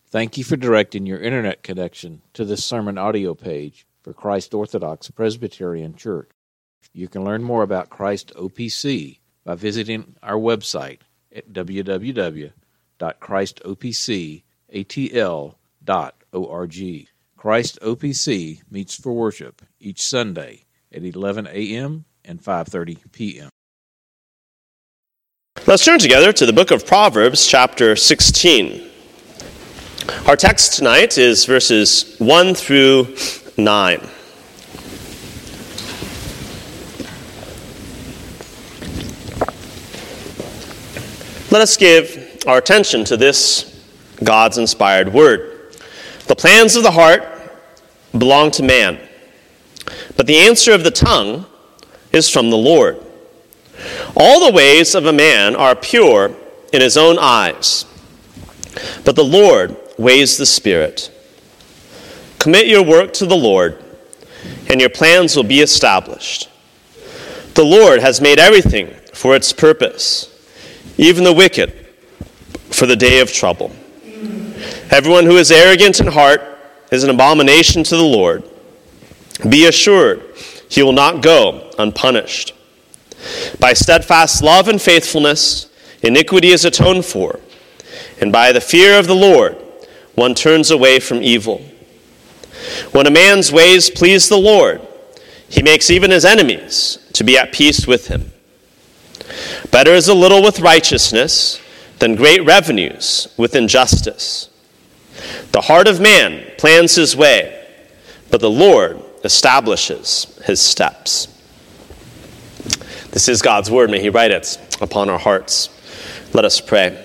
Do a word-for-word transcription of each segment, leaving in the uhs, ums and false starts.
Thank you for directing your internet connection to this sermon audio page for Christ Orthodox Presbyterian Church. You can learn more about Christ O P C by visiting our website at w w w dot christ o p c a t l dot org. Christ O P C meets for worship each Sunday at eleven a.m. and five thirty p.m. Let's turn together to the book of Proverbs, chapter sixteen. Our text tonight is verses one through nine. Let us give our attention to this God's inspired word. The plans of the heart belong to man, but the answer of the tongue is from the Lord. All the ways of a man are pure in his own eyes, but the Lord weighs the spirit. Commit your work to the Lord, and your plans will be established. The Lord has made everything for its purpose, even the wicked for the day of trouble. Everyone who is arrogant in heart is an abomination to the Lord. Be assured, he will not go unpunished. By steadfast love and faithfulness, iniquity is atoned for, and by the fear of the Lord, one turns away from evil. When a man's ways please the Lord, he makes even his enemies to be at peace with him. Better is a little with righteousness than great revenues with injustice. The heart of man plans his way, but the Lord establishes his steps. This is God's word. May he write it upon our hearts. Let us pray.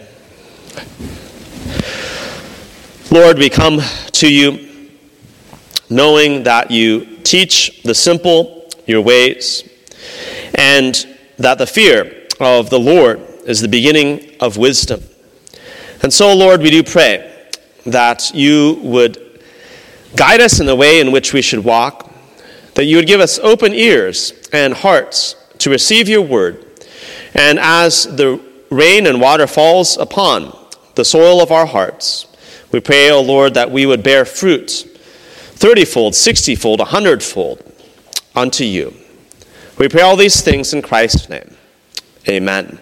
Lord, we come to you knowing that you teach the simple your ways, and that the fear of the Lord is the beginning of wisdom. And so, Lord, we do pray that you would guide us in the way in which we should walk, that you would give us open ears and hearts to receive your word, and as the rain and water falls upon the soil of our hearts, we pray, O Lord, that we would bear fruit thirty-fold, sixty-fold, a hundredfold unto you. We pray all these things in Christ's name. Amen.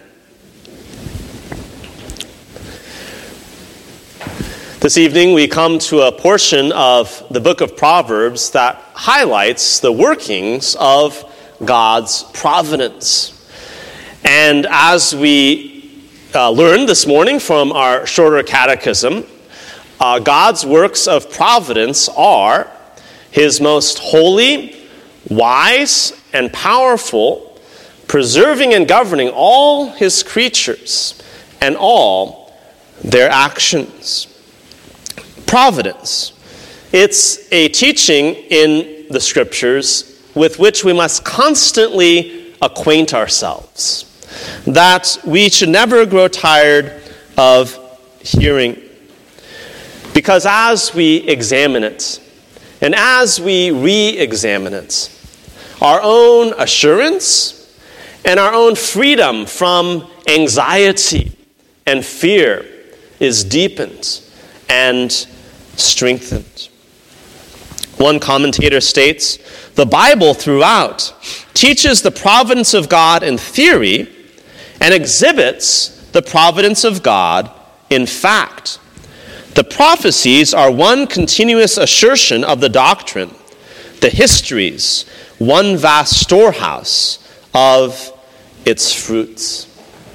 This evening we come to a portion of the book of Proverbs that highlights the workings of God's providence. And as we uh, learned this morning from our shorter catechism, uh, God's works of providence are his most holy, wise, and powerful, preserving and governing all his creatures and all their actions. Providence. It's a teaching in the scriptures with which we must constantly acquaint ourselves, that we should never grow tired of hearing. Because as we examine it, and as we re-examine it, our own assurance and our own freedom from anxiety and fear is deepened and strengthened. One commentator states, the Bible throughout teaches the providence of God in theory and exhibits the providence of God in fact. The prophecies are one continuous assertion of the doctrine, the histories, one vast storehouse of its fruits.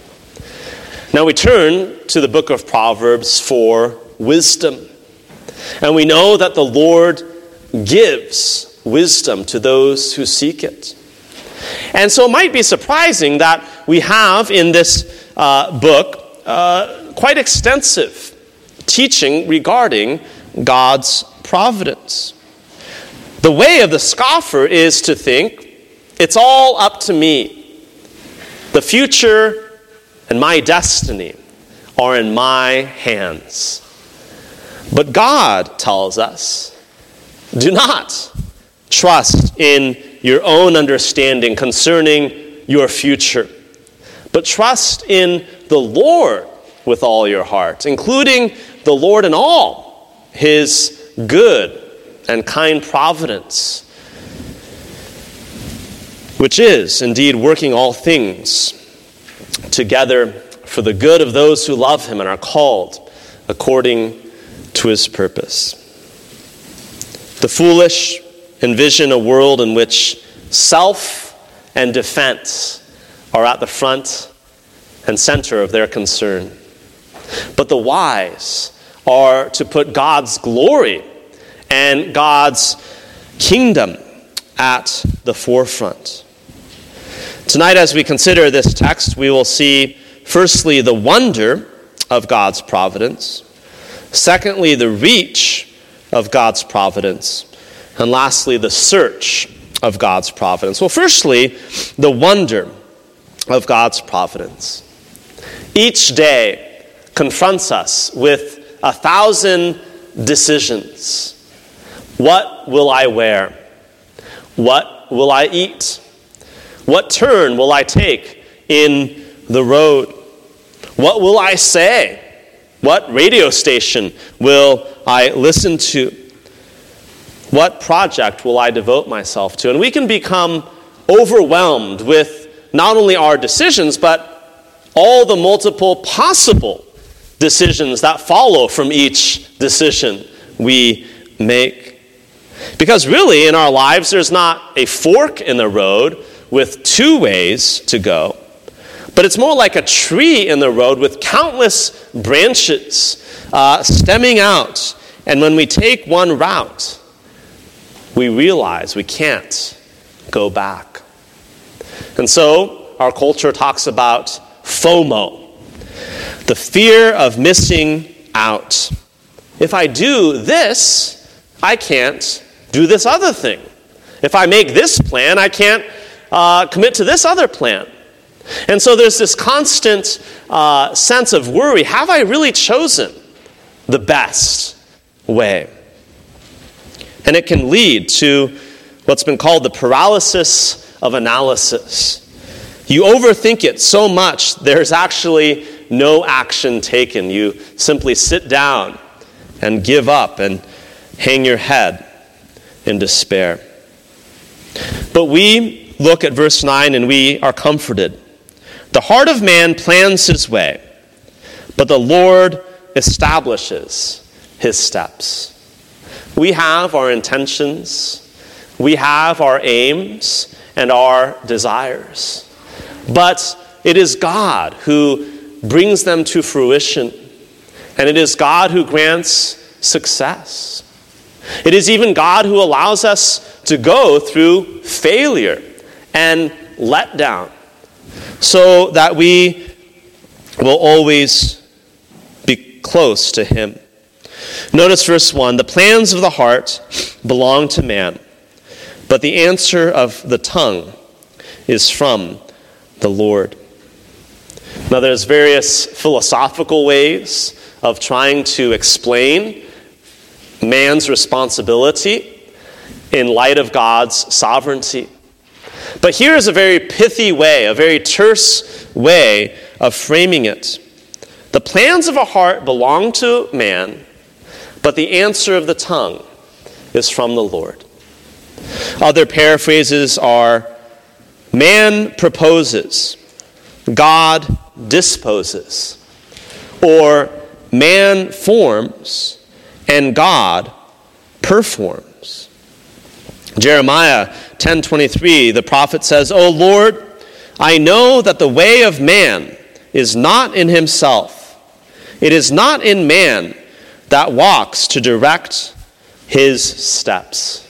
Now we turn to the book of Proverbs for wisdom. And we know that the Lord gives wisdom to those who seek it. And so it might be surprising that we have in this uh, book uh, quite extensive teaching regarding God's providence. The way of the scoffer is to think, it's all up to me. The future and my destiny are in my hands. But God tells us, do not trust in your own understanding concerning your future, but trust in the Lord with all your heart, including the Lord in all his good and kind providence, which is indeed working all things together for the good of those who love him and are called according to his purpose. The foolish envision a world in which self and defense are at the front and center of their concern. But the wise are to put God's glory and God's kingdom at the forefront. Tonight, as we consider this text, we will see, firstly, the wonder of God's providence, secondly, the reach of God's providence, and lastly, the search of God's providence. Well, firstly, the wonder of God's providence. Each day confronts us with a thousand decisions. What will I wear? What will I eat? What turn will I take in the road? What will I say? What radio station will I listen to? What project will I devote myself to? And we can become overwhelmed with not only our decisions, but all the multiple possible decisions that follow from each decision we make. Because really, in our lives, there's not a fork in the road with two ways to go, but it's more like a tree in the road with countless branches uh, stemming out. And when we take one route, we realize we can't go back. And so our culture talks about FOMO, the fear of missing out. If I do this, I can't do this other thing. If I make this plan, I can't uh, commit to this other plan. And so there's this constant uh, sense of worry. Have I really chosen the best way? And it can lead to what's been called the paralysis of analysis. You overthink it so much, there's actually no action taken. You simply sit down and give up and hang your head in despair. But we look at verse nine and we are comforted. The heart of man plans his way, but the Lord establishes his steps. We have our intentions, we have our aims and our desires, but it is God who brings them to fruition, and it is God who grants success. It is even God who allows us to go through failure and letdown, so that we will always be close to him. Notice verse one, the plans of the heart belong to man, but the answer of the tongue is from the Lord. Now there's various philosophical ways of trying to explain man's responsibility in light of God's sovereignty. But here is a very pithy way, a very terse way of framing it. The plans of a heart belong to man, but the answer of the tongue is from the Lord. Other paraphrases are, man proposes, God disposes, or man forms and God performs. Jeremiah ten twenty-three, the prophet says, O Lord, I know that the way of man is not in himself. It is not in man that walks to direct his steps.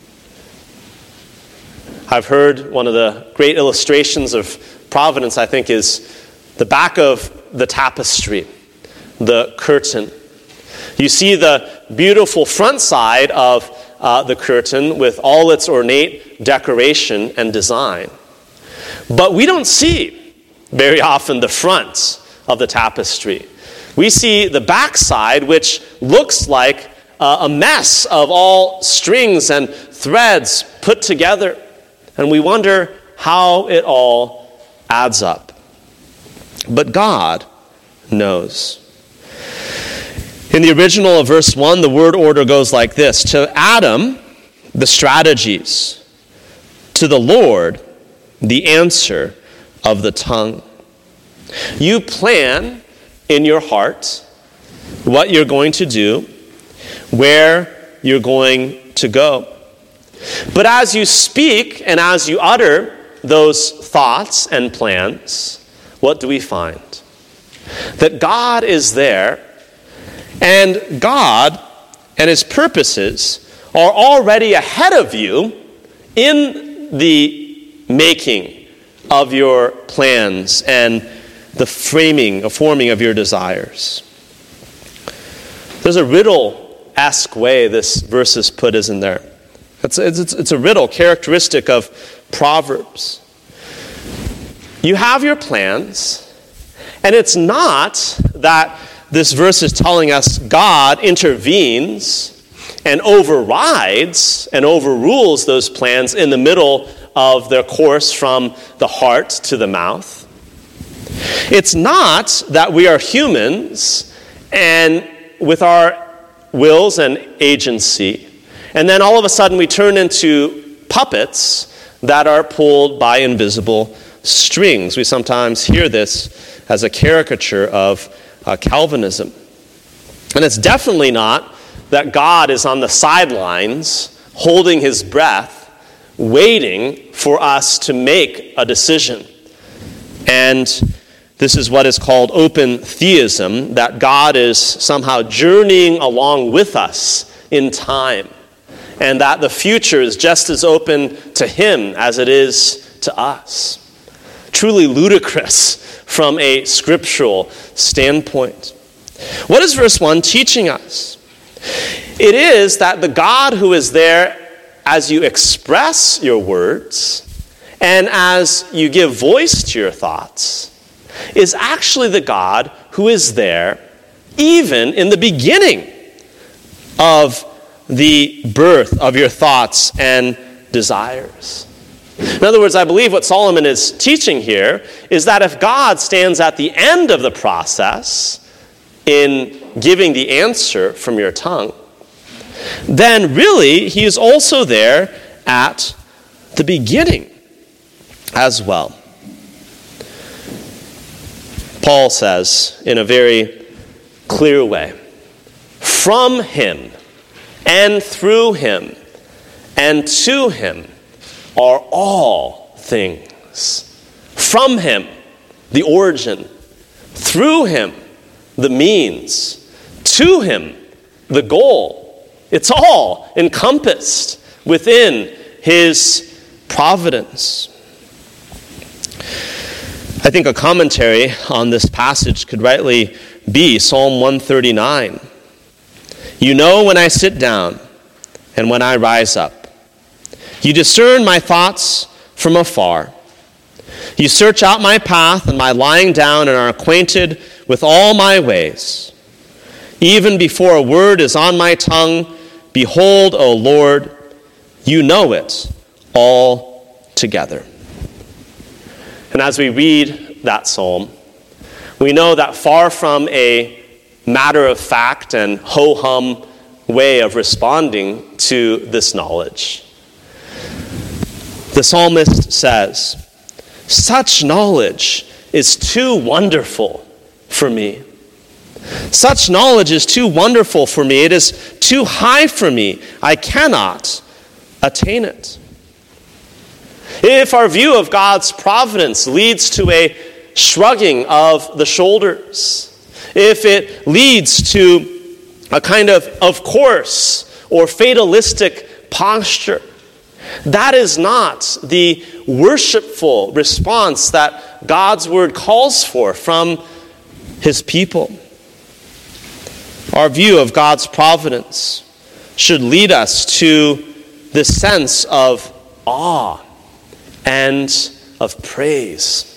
I've heard one of the great illustrations of providence, I think, is the back of the tapestry, the curtain. You see the beautiful front side of uh, the curtain with all its ornate decoration and design. But we don't see very often the front of the tapestry. We see the back side, which looks like uh, a mess of all strings and threads put together. And we wonder how it all adds up. But God knows. In the original of verse one, the word order goes like this. To Adam, the strategies. To the Lord, the answer of the tongue. You plan in your heart what you're going to do, where you're going to go. But as you speak and as you utter those thoughts and plans, what do we find? That God is there, and God and his purposes are already ahead of you in the making of your plans and the framing, or forming of your desires. There's a riddle-esque way this verse is put, isn't there? It's, it's, it's a riddle characteristic of Proverbs. You have your plans, and it's not that this verse is telling us God intervenes and overrides and overrules those plans in the middle of their course from the heart to the mouth. It's not that we are humans and with our wills and agency, and then all of a sudden we turn into puppets that are pulled by invisible strings. We sometimes hear this as a caricature of uh, Calvinism. And it's definitely not that God is on the sidelines holding his breath, waiting for us to make a decision. And this is what is called open theism, that God is somehow journeying along with us in time, and that the future is just as open to him as it is to us. Truly ludicrous from a scriptural standpoint. What is verse one teaching us? It is that the God who is there as you express your words and as you give voice to your thoughts is actually the God who is there even in the beginning of the birth of your thoughts and desires. In other words, I believe what Solomon is teaching here is that if God stands at the end of the process in giving the answer from your tongue, then really he is also there at the beginning as well. Paul says in a very clear way, from him and through him and to him are all things. From him, the origin. Through him, the means. To him, the goal. It's all encompassed within his providence. I think a commentary on this passage could rightly be Psalm one thirty-nine. You know when I sit down and when I rise up. You discern my thoughts from afar. You search out my path and my lying down and are acquainted with all my ways. Even before a word is on my tongue, behold, O Lord, you know it all together. And as we read that psalm, we know that far from a matter-of-fact and ho-hum way of responding to this knowledge, the psalmist says, such knowledge is too wonderful for me. Such knowledge is too wonderful for me. It is too high for me. I cannot attain it. If our view of God's providence leads to a shrugging of the shoulders, if it leads to a kind of of course or fatalistic posture, that is not the worshipful response that God's word calls for from his people. Our view of God's providence should lead us to this sense of awe and of praise.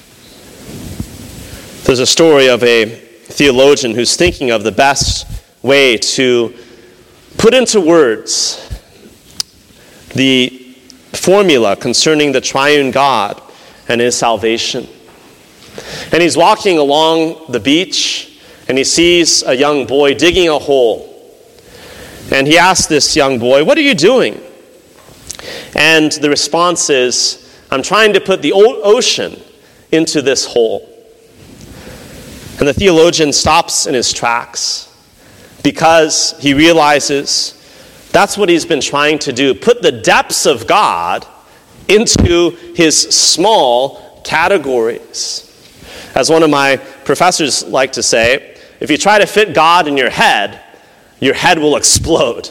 There's a story of a theologian who's thinking of the best way to put into words the formula concerning the triune God and his salvation. And he's walking along the beach, and he sees a young boy digging a hole. And he asks this young boy, "What are you doing?" And the response is, "I'm trying to put the ocean into this hole." And the theologian stops in his tracks because he realizes that's what he's been trying to do, put the depths of God into his small categories. As one of my professors like to say, if you try to fit God in your head, your head will explode.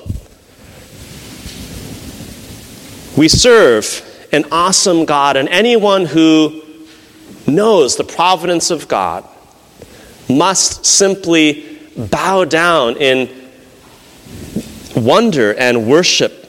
We serve an awesome God, and anyone who knows the providence of God must simply bow down in wonder and worship.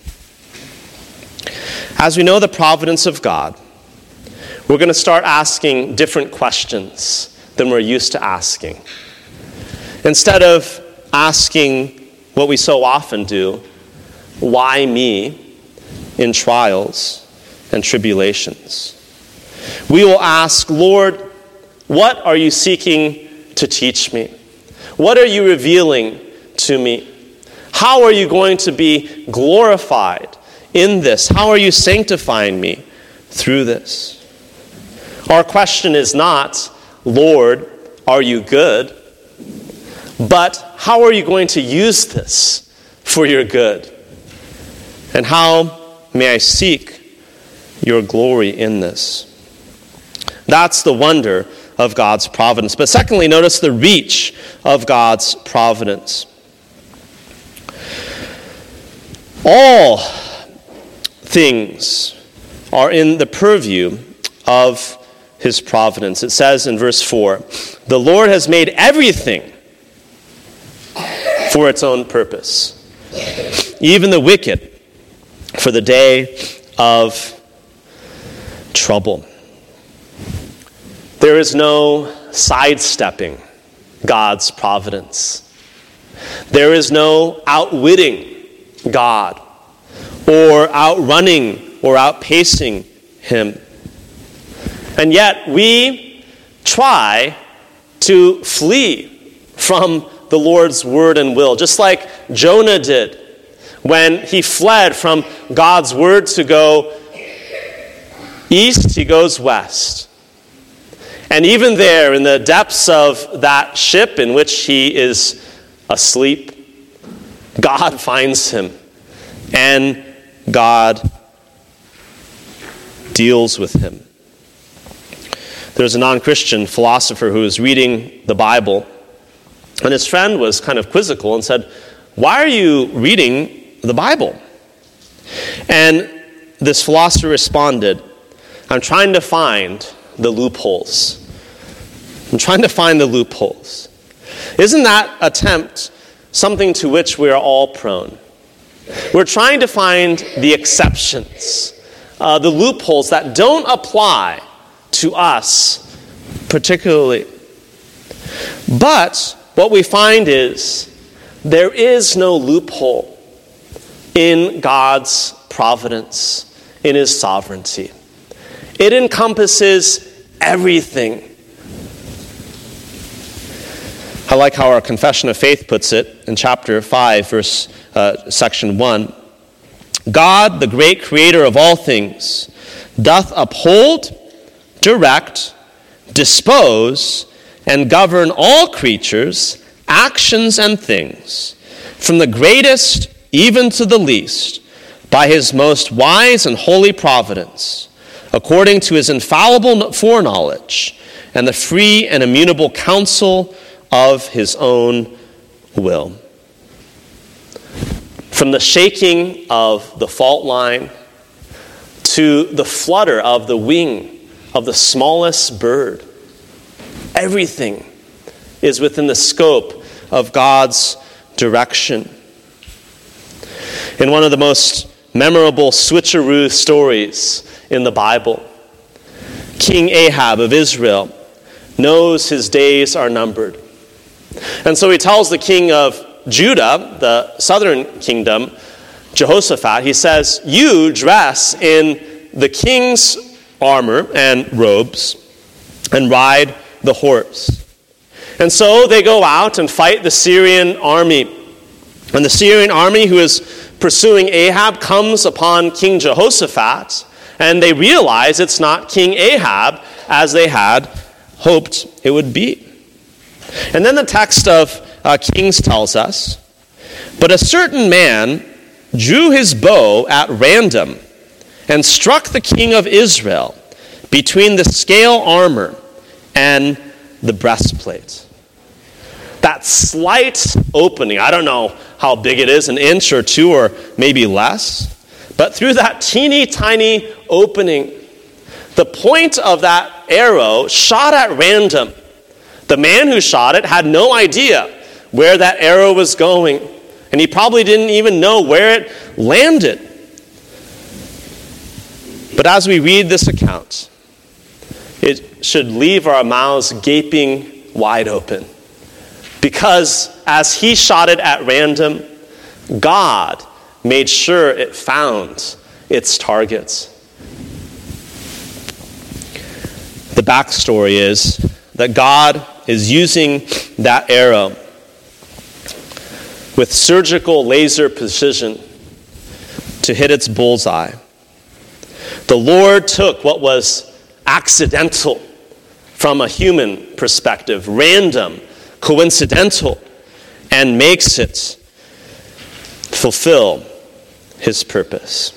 As we know the providence of God, we're going to start asking different questions than we're used to asking. Instead of asking what we so often do, why me in trials and tribulations, we will ask, Lord, what are you seeking to teach me? What are you revealing to me? How are you going to be glorified in this? How are you sanctifying me through this? Our question is not, Lord, are you good? But how are you going to use this for your good? And how may I seek your glory in this? That's the wonder of God's providence. But secondly, notice the reach of God's providence. All things are in the purview of his providence. It says in verse four, the Lord has made everything for its own purpose, even the wicked for the day of trouble. There is no sidestepping God's providence. There is no outwitting God or outrunning or outpacing him. And yet we try to flee from the Lord's word and will, just like Jonah did when he fled from God's word to go east, he goes west. And even there, in the depths of that ship in which he is asleep, God finds him, and God deals with him. There's a non-Christian philosopher who was reading the Bible, and his friend was kind of quizzical and said, "Why are you reading the Bible?" And this philosopher responded, "I'm trying to find the loopholes. I'm trying to find the loopholes." Isn't that attempt something to which we are all prone? We're trying to find the exceptions, uh, the loopholes that don't apply to us particularly. But what we find is there is no loophole in God's providence, in his sovereignty. It encompasses everything. I like how our Confession of Faith puts it in chapter five, verse uh, section one. God, the great creator of all things, doth uphold, direct, dispose, and govern all creatures, actions, and things, from the greatest even to the least, by his most wise and holy providence, according to his infallible foreknowledge and the free and immutable counsel of his own will. From the shaking of the fault line to the flutter of the wing of the smallest bird, everything is within the scope of God's direction. In one of the most memorable switcheroo stories in the Bible, King Ahab of Israel knows his days are numbered. And so he tells the king of Judah, the southern kingdom, Jehoshaphat, he says, "You dress in the king's armor and robes and ride the horse. And so they go out and fight the Syrian army. And the Syrian army who is pursuing Ahab comes upon King Jehoshaphat, and they realize it's not King Ahab as they had hoped it would be. And then the text of uh, Kings tells us, "But a certain man drew his bow at random and struck the king of Israel between the scale armor and the breastplate." That slight opening, I don't know how big it is, an inch or two or maybe less, but through that teeny tiny opening, the point of that arrow shot at random. The man who shot it had no idea where that arrow was going, and he probably didn't even know where it landed. But as we read this account, it should leave our mouths gaping wide open. Because as he shot it at random, God made sure it found its targets. The backstory is that God is using that arrow with surgical laser precision to hit its bullseye. The Lord took what was accidental from a human perspective, random, coincidental, and makes it fulfill his purpose.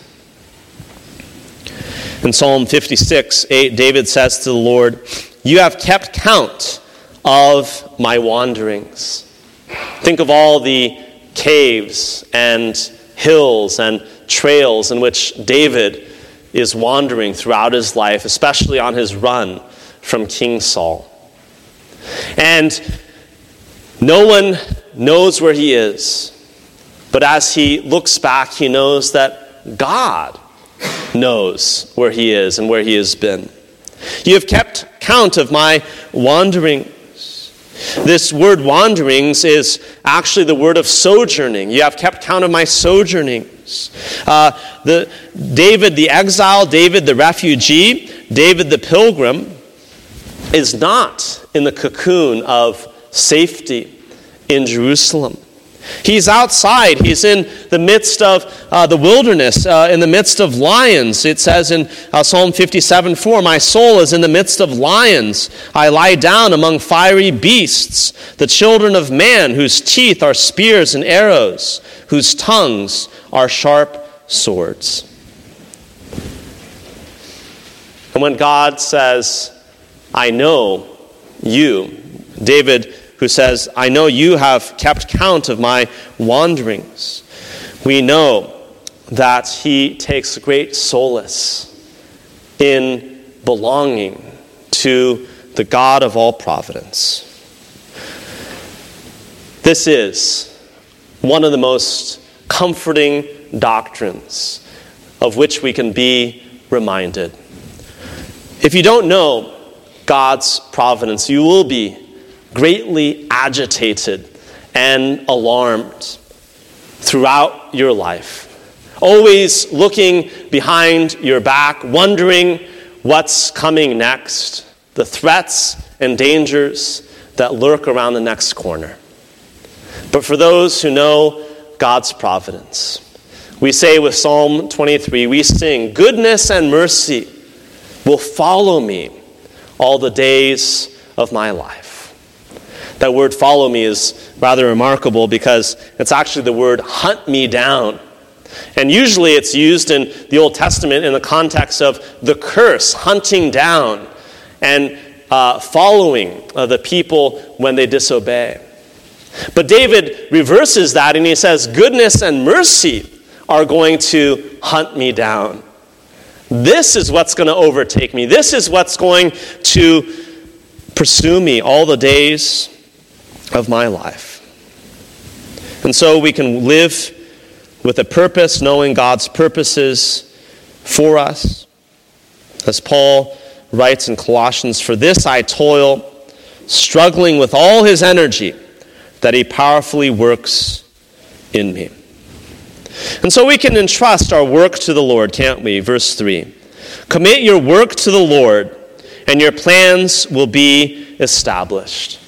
In Psalm fifty-six, eight, David says to the Lord, "You have kept count of my wanderings." Think of all the caves and hills and trails in which David is wandering throughout his life, especially on his run from King Saul. And no one knows where he is, but as he looks back, he knows that God knows where he is and where he has been. "You have kept count of my wanderings." This word wanderings is actually the word of sojourning. You have kept count of my sojournings. Uh, the David the exile, David the refugee, David the pilgrim is not in the cocoon of safety in Jerusalem. He's outside. He's in the midst of uh, the wilderness, uh, in the midst of lions. It says in uh, Psalm fifty-seven four, "My soul is in the midst of lions. I lie down among fiery beasts, the children of man, whose teeth are spears and arrows, whose tongues are sharp swords." And when God says, "I know you," David who says, "I know you have kept count of my wanderings," we know that he takes great solace in belonging to the God of all providence. This is one of the most comforting doctrines of which we can be reminded. If you don't know God's providence, you will be greatly agitated and alarmed throughout your life, always looking behind your back, wondering what's coming next, the threats and dangers that lurk around the next corner. But for those who know God's providence, we say with Psalm twenty-three, we sing, "Goodness and mercy will follow me all the days of my life." That word "follow me" is rather remarkable because it's actually the word "hunt me down." And usually it's used in the Old Testament in the context of the curse, hunting down and uh, following uh, the people when they disobey. But David reverses that and he says, "Goodness and mercy are going to hunt me down." This is what's going to overtake me. This is what's going to pursue me all the days of my life. And so we can live with a purpose, knowing God's purposes for us. As Paul writes in Colossians, "For this I toil, struggling with all his energy, that he powerfully works in me." And so we can entrust our work to the Lord, can't we? Verse three. "Commit your work to the Lord, and your plans will be established."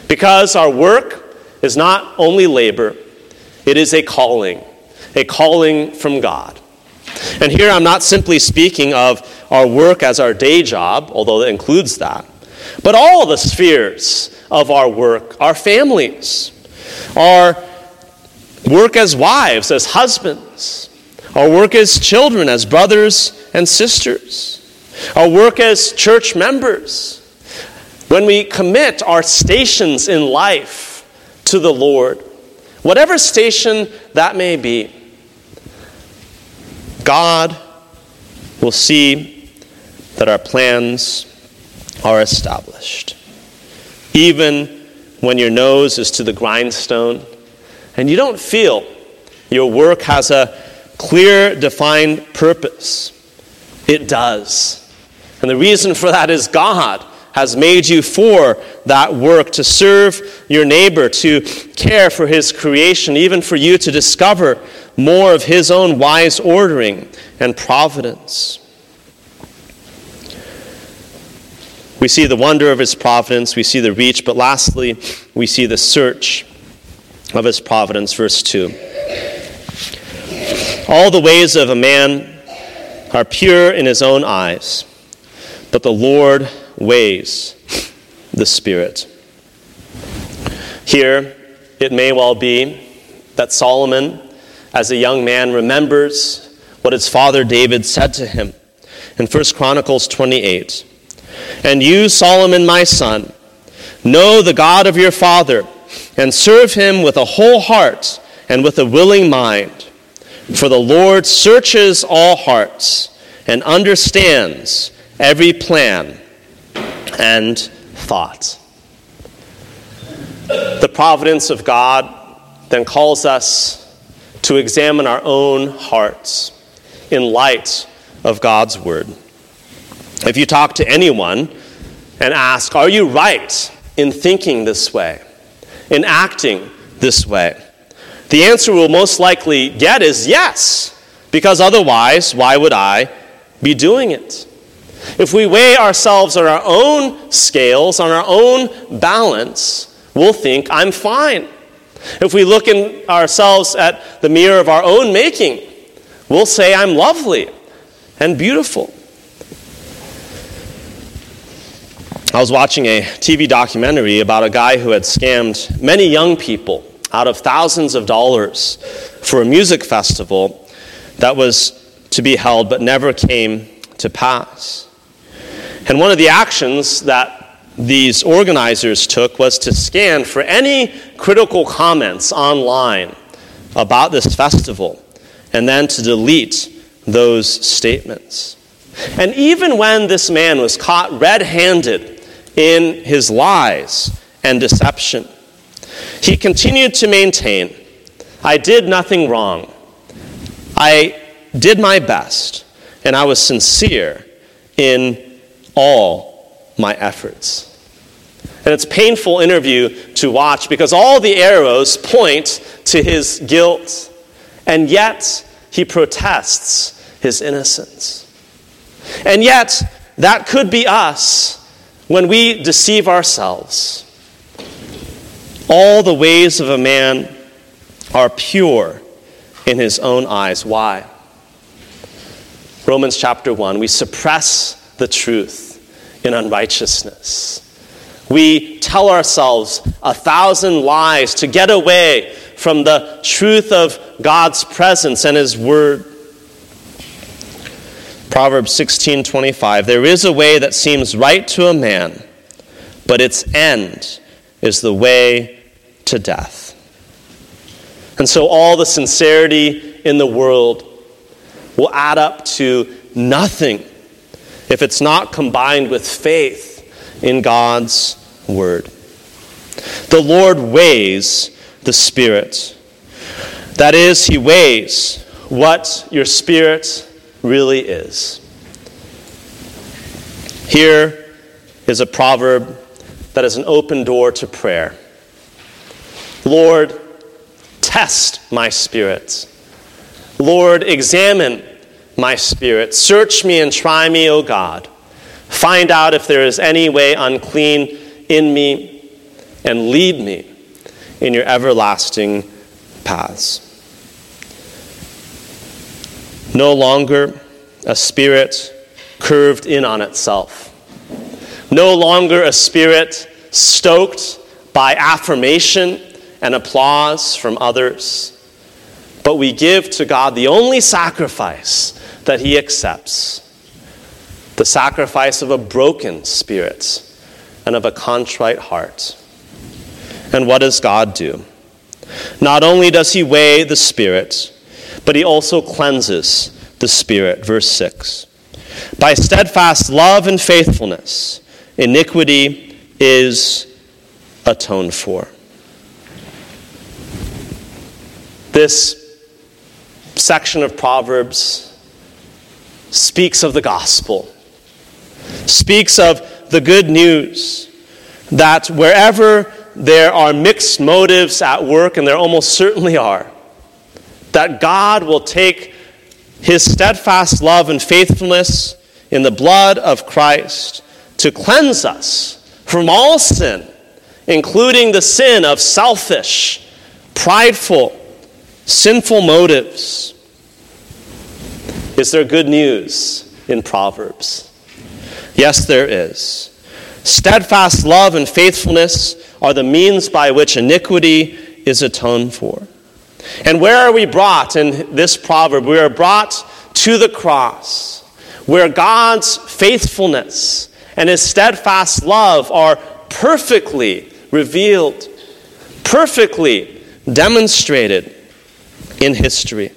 Because our work is not only labor, it is a calling, a calling from God. And here I'm not simply speaking of our work as our day job, although it includes that, but all the spheres of our work, our families, our work as wives, as husbands, our work as children, as brothers and sisters, our work as church members. When we commit our stations in life to the Lord, whatever station that may be, God will see that our plans are established. Even when your nose is to the grindstone and you don't feel your work has a clear, defined purpose, it does. And the reason for that is God has made you for that work, to serve your neighbor, to care for his creation, even for you to discover more of his own wise ordering and providence. We see the wonder of his providence, we see the reach, but lastly, we see the search of his providence. Verse two. All the ways of a man are pure in his own eyes, but the Lord weighs the Spirit. Here, it may well be that Solomon, as a young man, remembers what his father David said to him in First Chronicles twenty-eight. And you, Solomon, my son, know the God of your father, and serve him with a whole heart and with a willing mind. For the Lord searches all hearts and understands every plan and thought. The providence of God then calls us to examine our own hearts in light of God's word. If you talk to anyone and ask, are you right in thinking this way, in acting this way? The answer we'll most likely get is yes, because otherwise, why would I be doing it? If we weigh ourselves on our own scales, on our own balance, we'll think I'm fine. If we look in ourselves at the mirror of our own making, we'll say I'm lovely and beautiful. I was watching a T V documentary about a guy who had scammed many young people out of thousands of dollars for a music festival that was to be held but never came to pass. And one of the actions that these organizers took was to scan for any critical comments online about this festival and then to delete those statements. And even when this man was caught red-handed in his lies and deception, he continued to maintain, I did nothing wrong. I did my best, and I was sincere in all my efforts. And it's a painful interview to watch because all the arrows point to his guilt, and yet he protests his innocence. And yet, that could be us when we deceive ourselves. All the ways of a man are pure in his own eyes. Why? Romans chapter one, we suppress the truth in unrighteousness. We tell ourselves a thousand lies to get away from the truth of God's presence and his word. Proverbs sixteen twenty-five, there is a way that seems right to a man, but its end is the way to death. And so all the sincerity in the world will add up to nothing if it's not combined with faith in God's word. The Lord weighs the Spirit. That is, he weighs what your spirit really is. Here is a proverb that is an open door to prayer. Lord, test my spirit. Lord, examine my spirit. Search me and try me, O God. Find out if there is any way unclean in me, and lead me in your everlasting paths. No longer a spirit curved in on itself. No longer a spirit stoked by affirmation and applause from others. But we give to God the only sacrifice that he accepts, the sacrifice of a broken spirit and of a contrite heart. And what does God do? Not only does he weigh the spirit, but he also cleanses the spirit. Verse six. By steadfast love and faithfulness, iniquity is atoned for. This section of Proverbs speaks of the gospel, speaks of the good news that wherever there are mixed motives at work, and there almost certainly are, that God will take his steadfast love and faithfulness in the blood of Christ to cleanse us from all sin, including the sin of selfish, prideful, sinful motives. Is there good news in Proverbs? Yes, there is. Steadfast love and faithfulness are the means by which iniquity is atoned for. And where are we brought in this proverb? We are brought to the cross, where God's faithfulness and his steadfast love are perfectly revealed, perfectly demonstrated in history.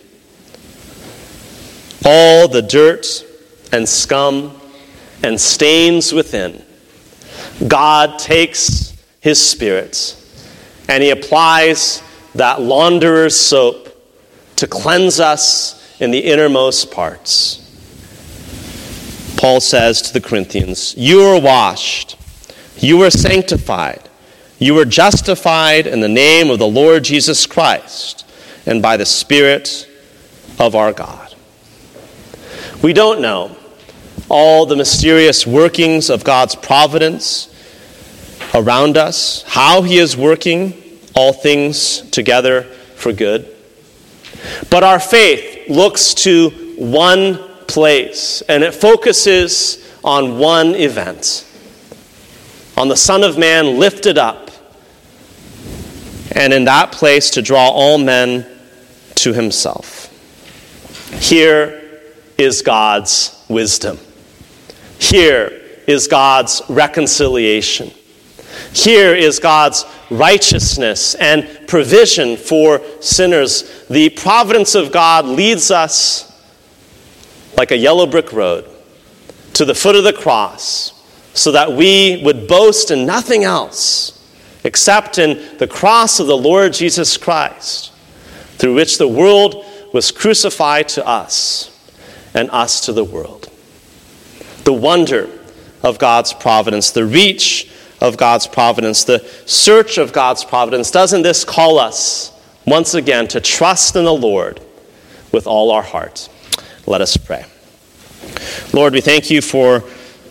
All the dirt and scum and stains within, God takes his Spirit and he applies that launderer's soap to cleanse us in the innermost parts. Paul says to the Corinthians, you are washed, you are sanctified, you are justified in the name of the Lord Jesus Christ and by the Spirit of our God. We don't know all the mysterious workings of God's providence around us, how he is working all things together for good. But our faith looks to one place, and it focuses on one event, on the Son of Man lifted up, and in that place to draw all men to himself. Here is God's wisdom. Here is God's reconciliation. Here is God's righteousness and provision for sinners. The providence of God leads us like a yellow brick road to the foot of the cross, so that we would boast in nothing else except in the cross of the Lord Jesus Christ, through which the world was crucified to us and us to the world. The wonder of God's providence, the reach of God's providence, the search of God's providence. Doesn't this call us once again to trust in the Lord with all our heart? Let us pray. Lord, we thank you for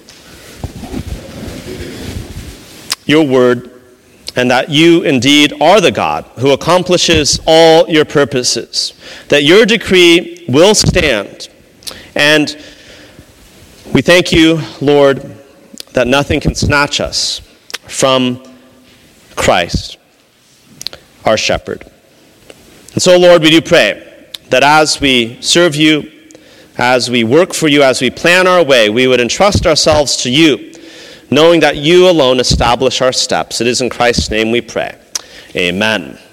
your word, and that you indeed are the God who accomplishes all your purposes, that your decree will stand. And we thank you, Lord, that nothing can snatch us from Christ, our shepherd. And so, Lord, we do pray that as we serve you, as we work for you, as we plan our way, we would entrust ourselves to you, knowing that you alone establish our steps. It is in Christ's name we pray. Amen.